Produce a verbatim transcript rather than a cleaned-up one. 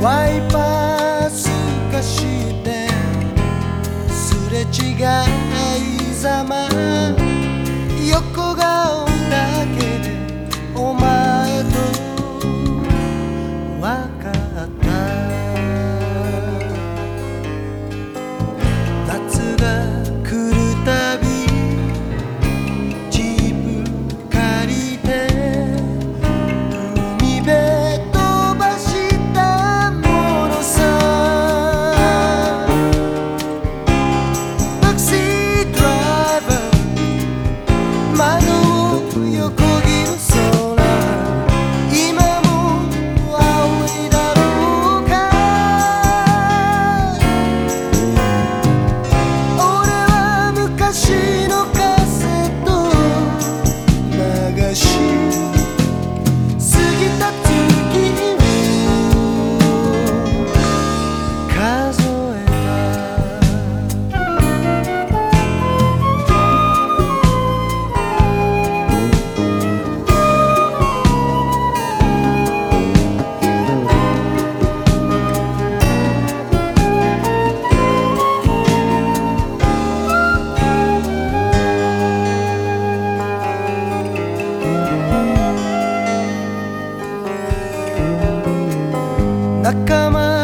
ワイパーすかしてすれ違いざま横顔だけでお前と分かった夏が来るたびジープ借りて海辺飛ばしたものさタクシードライバー窓を横切る空今も青いだろうか俺は昔のカセット流し過ぎた月を数え仲間